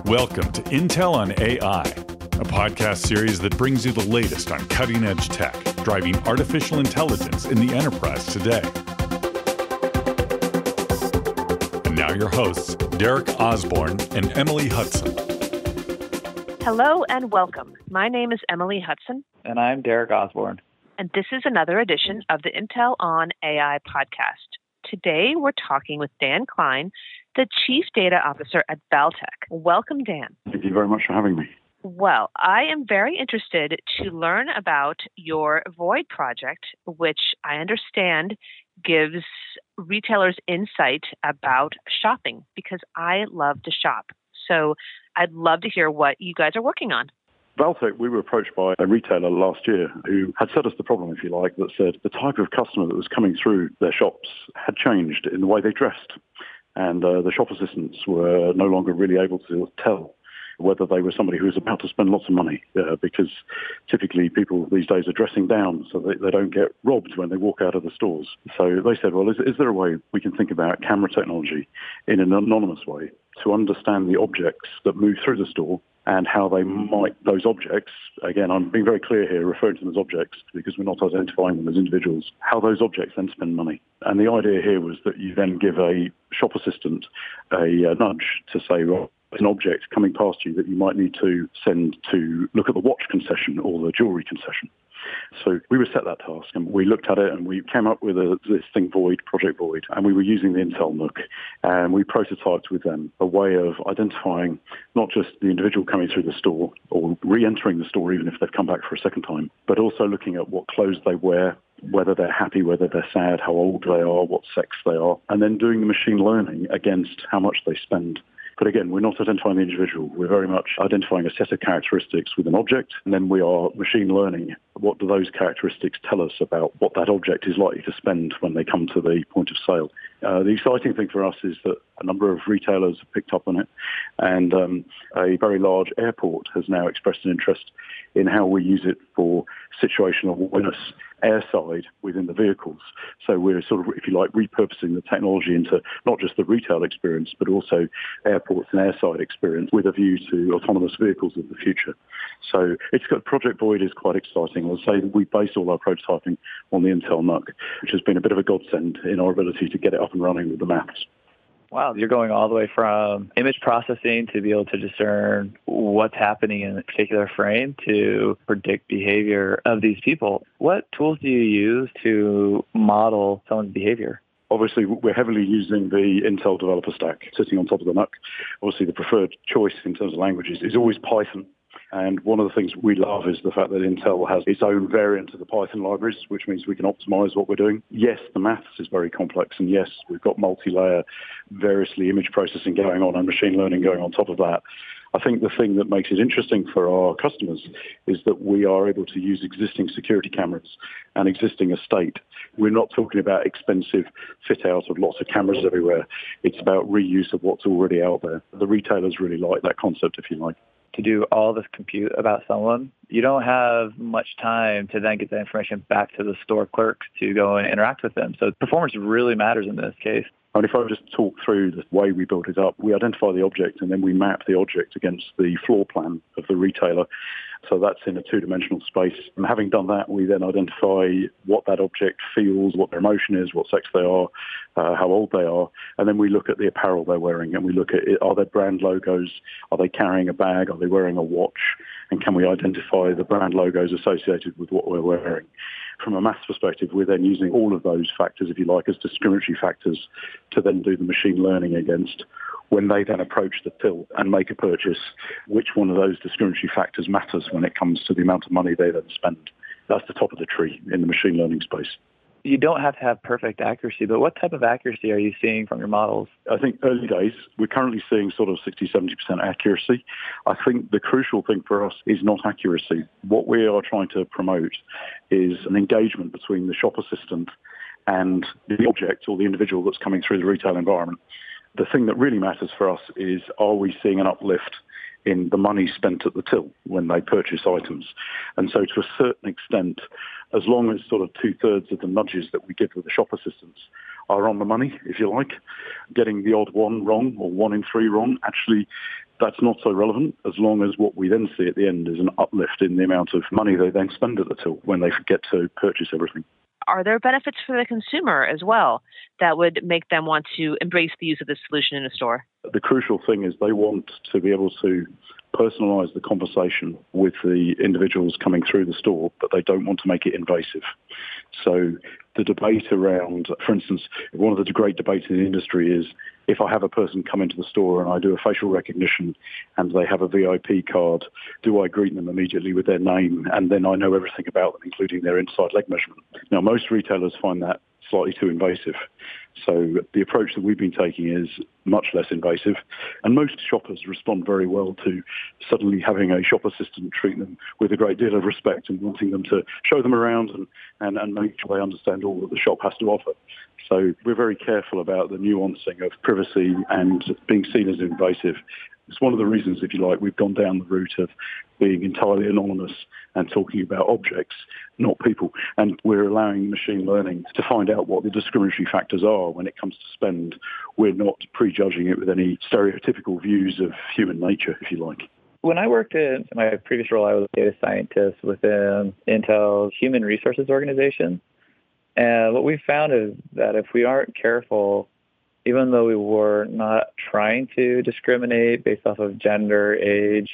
Welcome to Intel on AI, a podcast series that brings you the latest on cutting-edge tech, driving artificial intelligence in the enterprise today. And now your hosts, Derek Osborne and Emily Hudson. Hello and welcome. My name is Emily Hudson. And I'm Derek Osborne. And this is another edition of the Intel on AI podcast. Today, we're talking with Dan Klein, the Chief Data Officer at Valtech. Welcome, Dan. Thank you very much for having me. Well, I am very interested to learn about your Void project, which I understand gives retailers insight about shopping, because I love to shop. So I'd love to hear what you guys are working on. Valtech, we were approached by a retailer last year who had set us the problem, if you like, that said the type of customer that was coming through their shops had changed in the way they dressed. And the shop assistants were no longer really able to tell whether they were somebody who was about to spend lots of money, because typically people these days are dressing down so they don't get robbed when they walk out of the stores. So they said, well, is there a way we can think about camera technology in an anonymous way to understand the objects that move through the store and how they might, those objects, again, I'm being very clear here, referring to them as objects because we're not identifying them as individuals, how those objects then spend money. And the idea here was that you then give a shop assistant a nudge to say, well, an object coming past you that you might need to send to look at the watch concession or the jewelry concession. So we were set that task and we looked at it and we came up with this thing Void, Project Void, and we were using the Intel NUC and we prototyped with them a way of identifying not just the individual coming through the store or re-entering the store even if they've come back for a second time, but also looking at what clothes they wear, whether they're happy, whether they're sad, how old they are, what sex they are, and then doing the machine learning against how much they spend. But again, we're not identifying the individual. We're very much identifying a set of characteristics with an object, and then we are machine learning. What do those characteristics tell us about what that object is likely to spend when they come to the point of sale? The exciting thing for us is that a number of retailers have picked up on it, and a very large airport has now expressed an interest in how we use it for situational awareness airside within the vehicles. So we're sort of, if you like, repurposing the technology into not just the retail experience, but also airports and airside experience with a view to autonomous vehicles of the future. So Project Void is quite exciting. I'll say that we base all our prototyping on the Intel NUC, which has been a bit of a godsend in our ability to get it up and running with the maths. Wow, you're going all the way from image processing to be able to discern what's happening in a particular frame to predict behavior of these people. What tools do you use to model someone's behavior? Obviously, we're heavily using the Intel developer stack sitting on top of the NUC. Obviously, the preferred choice in terms of languages is always Python. And one of the things we love is the fact that Intel has its own variant of the Python libraries, which means we can optimize what we're doing. Yes, the maths is very complex, and yes, we've got multi-layer, variously image processing going on and machine learning going on top of that. I think the thing that makes it interesting for our customers is that we are able to use existing security cameras and existing estate. We're not talking about expensive fit out of lots of cameras everywhere. It's about reuse of what's already out there. The retailers really like that concept, if you like. To do all this compute about someone, you don't have much time to then get that information back to the store clerks to go and interact with them. So performance really matters in this case. And if I just talk through the way we built it up, we identify the object and then we map the object against the floor plan of the retailer. So that's in a two-dimensional space. And having done that, we then identify what that object feels, what their emotion is, what sex they are, how old they are. And then we look at the apparel they're wearing and we look at are there brand logos? Are they carrying a bag? Are they wearing a watch? And can we identify the brand logos associated with what we're wearing? From a maths perspective, we're then using all of those factors, if you like, as discriminatory factors to then do the machine learning against when they then approach the till and make a purchase, which one of those discriminatory factors matters when it comes to the amount of money they then spend. That's the top of the tree in the machine learning space. You don't have to have perfect accuracy, but what type of accuracy are you seeing from your models? I think early days, we're currently seeing sort of 60-70% accuracy. I think the crucial thing for us is not accuracy. What we are trying to promote is an engagement between the shop assistant and the object or the individual that's coming through the retail environment. The thing that really matters for us is, are we seeing an uplift in the money spent at the till when they purchase items? And so to a certain extent, as long as sort of 2/3 of the nudges that we give with the shop assistants are on the money, if you like. Getting the odd one wrong or 1 in 3 wrong, actually, that's not so relevant as long as what we then see at the end is an uplift in the amount of money they then spend at the till when they get to purchase everything. Are there benefits for the consumer as well that would make them want to embrace the use of this solution in a store? The crucial thing is they want to be able to personalise the conversation with the individuals coming through the store, but they don't want to make it invasive. So the debate around, for instance, one of the great debates in the industry is if I have a person come into the store and I do a facial recognition and they have a VIP card, do I greet them immediately with their name and then I know everything about them, including their inside leg measurement? Now, most retailers find that slightly too invasive. So the approach that we've been taking is much less invasive. And most shoppers respond very well to suddenly having a shop assistant treat them with a great deal of respect and wanting them to show them around and make sure they understand all that the shop has to offer. So we're very careful about the nuancing of privacy and being seen as invasive. It's one of the reasons, if you like, we've gone down the route of being entirely anonymous and talking about objects, not people. And we're allowing machine learning to find out what the discriminatory factors are when it comes to spend. We're not prejudging it with any stereotypical views of human nature, if you like. When I worked in my previous role, I was a data scientist within Intel's Human Resources Organization. And what we found is that if we aren't careful, even though we were not trying to discriminate based off of gender, age,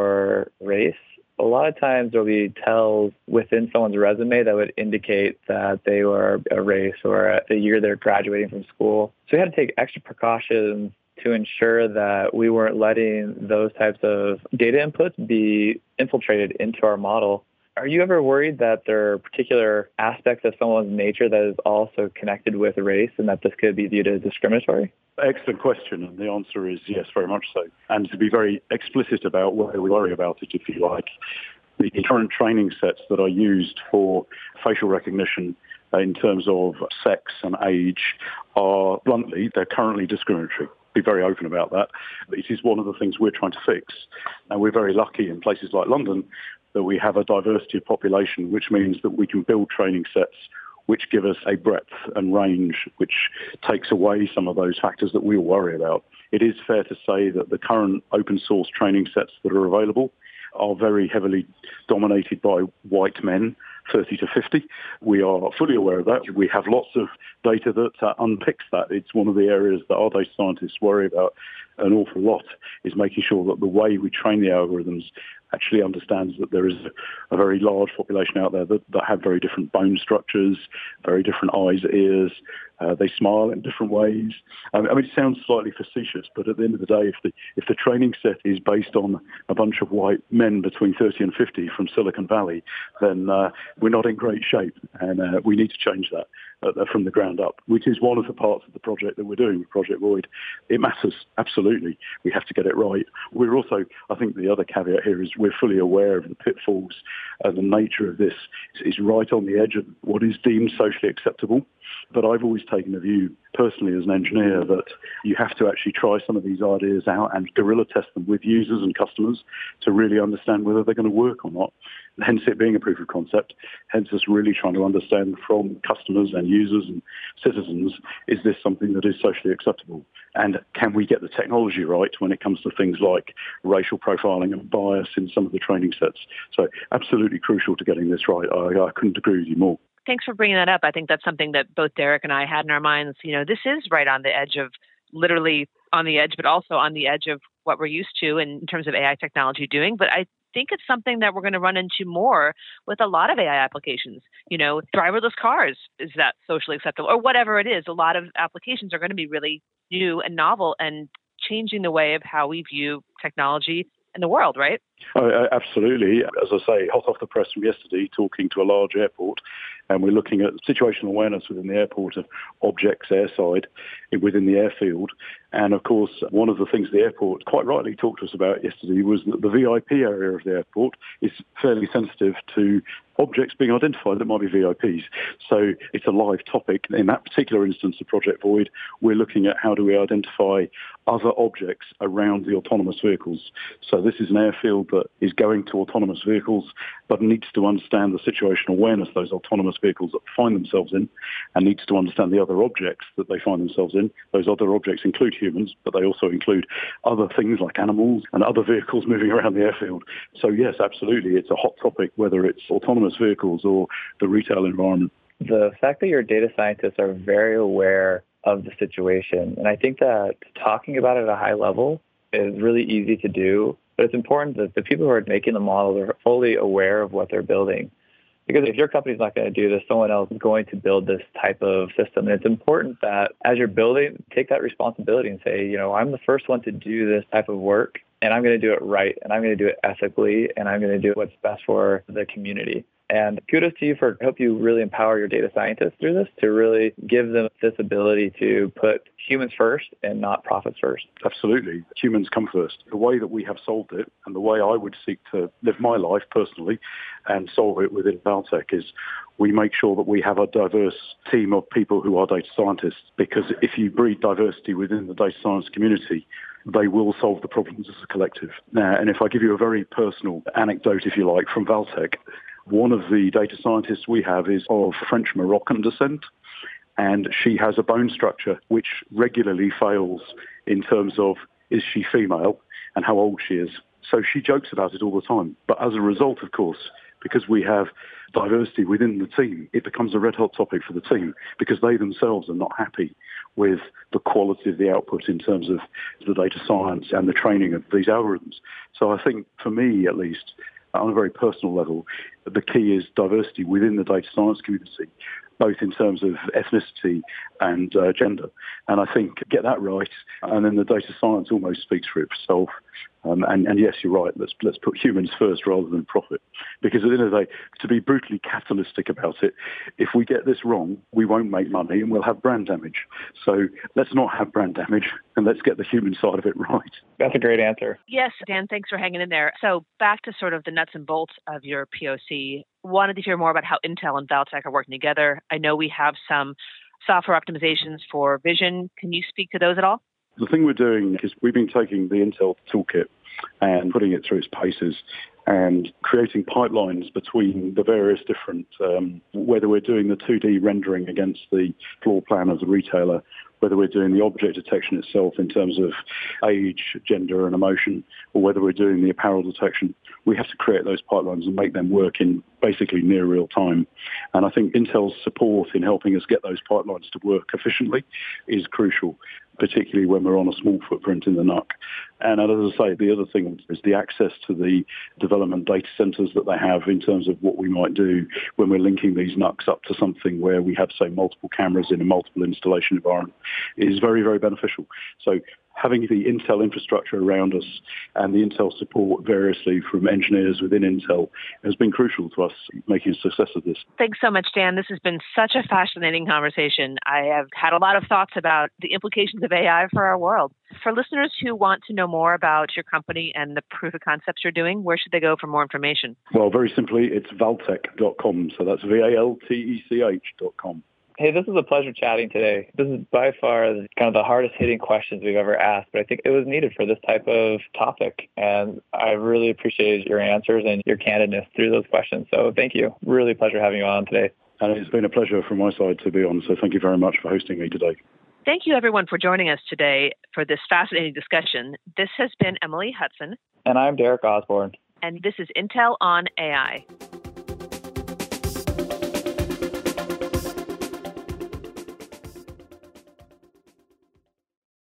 or race, a lot of times there'll be tells within someone's resume that would indicate that they were a race or the year they're graduating from school. So we had to take extra precautions to ensure that we weren't letting those types of data inputs be infiltrated into our model. Are you ever worried that there are particular aspects of someone's nature that is also connected with race and that this could be viewed as discriminatory? Excellent question, and the answer is yes, very much so. And to be very explicit about where we worry about it, if you like, the current training sets that are used for facial recognition in terms of sex and age are, bluntly, they're currently discriminatory. Be very open about that. It is one of the things we're trying to fix. And we're very lucky in places like London that we have a diversity of population, which means that we can build training sets which give us a breadth and range which takes away some of those factors that we all worry about. It is fair to say that the current open source training sets that are available are very heavily dominated by white men, 30 to 50. We are fully aware of that. We have lots of data that unpicks that. It's one of the areas that our data scientists worry about an awful lot, is making sure that the way we train the algorithms actually understands that there is a very large population out there that have very different bone structures, very different eyes, ears. They smile in different ways. I mean, it sounds slightly facetious, but at the end of the day, if the training set is based on a bunch of white men between 30 and 50 from Silicon Valley, then we're not in great shape, and we need to change that from the ground up, which is one of the parts of the project that we're doing with Project Void. It matters, absolutely. We have to get it right. We're also, I think the other caveat here is we're fully aware of the pitfalls and the nature of this is right on the edge of what is deemed socially acceptable. But I've always taken the view, personally as an engineer, that you have to actually try some of these ideas out and guerrilla test them with users and customers to really understand whether they're going to work or not. Hence it being a proof of concept, hence us really trying to understand from customers and users and citizens, is this something that is socially acceptable? And can we get the technology right when it comes to things like racial profiling and bias in some of the training sets? So absolutely crucial to getting this right. I couldn't agree with you more. Thanks for bringing that up. I think that's something that both Derek and I had in our minds. You know, this is right on the edge of, literally on the edge, but also on the edge of what we're used to in terms of AI technology doing. But I think it's something that we're going to run into more with a lot of AI applications. You know, driverless cars, is that socially acceptable? Or whatever it is, a lot of applications are going to be really new and novel and changing the way of how we view technology in the world, right? Absolutely. As I say, hot off the press from yesterday, talking to a large airport, and we're looking at situational awareness within the airport of objects airside within the airfield. And of course, one of the things the airport quite rightly talked to us about yesterday was that the VIP area of the airport is fairly sensitive to objects being identified that might be VIPs. So it's a live topic. In that particular instance of Project Void, we're looking at how do we identify other objects around the autonomous vehicles. So this is an airfield that is going to autonomous vehicles, but needs to understand the situational awareness those autonomous vehicles find themselves in, and needs to understand the other objects that they find themselves in. Those other objects include humans, but they also include other things like animals and other vehicles moving around the airfield. So yes, absolutely, it's a hot topic, whether it's autonomous vehicles or the retail environment. The fact that your data scientists are very aware of the situation, and I think that talking about it at a high level is really easy to do, but it's important that the people who are making the models are fully aware of what they're building. Because if your company's not going to do this, someone else is going to build this type of system. And it's important that as you're building, take that responsibility and say, I'm the first one to do this type of work, and I'm going to do it right, and I'm going to do it ethically, and I'm going to do what's best for the community. And kudos to you for help you really empower your data scientists through this to really give them this ability to put humans first and not profits first. Absolutely. Humans come first. The way that we have solved it and the way I would seek to live my life personally and solve it within Valtech is we make sure that we have a diverse team of people who are data scientists, because if you breed diversity within the data science community, they will solve the problems as a collective. Now, and if I give you a very personal anecdote, if you like, from Valtech, one of the data scientists we have is of French Moroccan descent, and she has a bone structure which regularly fails in terms of is she female and how old she is. So she jokes about it all the time. But as a result, of course, because we have diversity within the team, it becomes a red hot topic for the team because they themselves are not happy with the quality of the output in terms of the data science and the training of these algorithms. So I think for me, at least, on a very personal level, the key is diversity within the data science community, both in terms of ethnicity and gender. And I think get that right, and then the data science almost speaks for itself. And yes, you're right, let's put humans first rather than profit. Because at the end of the day, to be brutally capitalistic about it, if we get this wrong, we won't make money and we'll have brand damage. So let's not have brand damage and let's get the human side of it right. That's a great answer. Yes, Dan, thanks for hanging in there. So back to sort of the nuts and bolts of your POC. Wanted to hear more about how Intel and Valtech are working together. I know we have some software optimizations for vision. Can you speak to those at all? The thing we're doing is we've been taking the Intel toolkit and putting it through its paces and creating pipelines between the various different, whether we're doing the 2D rendering against the floor plan of the retailer, whether we're doing the object detection itself in terms of age, gender and emotion, or whether we're doing the apparel detection. We have to create those pipelines and make them work in basically near real time. And I think Intel's support in helping us get those pipelines to work efficiently is crucial, particularly when we're on a small footprint in the NUC. And as I say, the other thing is the access to the development data centers that they have in terms of what we might do when we're linking these NUCs up to something where we have, say, multiple cameras in a multiple installation environment is very, very beneficial. So having the Intel infrastructure around us and the Intel support variously from engineers within Intel has been crucial to us making a success of this. Thanks so much, Dan. This has been such a fascinating conversation. I have had a lot of thoughts about the implications of AI for our world. For listeners who want to know more about your company and the proof of concepts you're doing, where should they go for more information? Well, very simply, it's valtech.com. So that's VALTECH.com. Hey, this was a pleasure chatting today. This is by far kind of the hardest hitting questions we've ever asked, but I think it was needed for this type of topic. And I really appreciated your answers and your candidness through those questions. So thank you. Really a pleasure having you on today. And it's been a pleasure from my side to be on. So thank you very much for hosting me today. Thank you, everyone, for joining us today for this fascinating discussion. This has been Emily Hudson. And I'm Derek Osborne. And this is Intel on AI.